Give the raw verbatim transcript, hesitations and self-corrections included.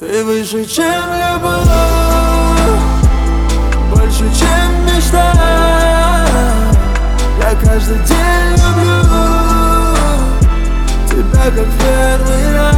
Ты выше, чем любовь, больше, чем мечта. Я каждый день люблю тебя, как первый раз.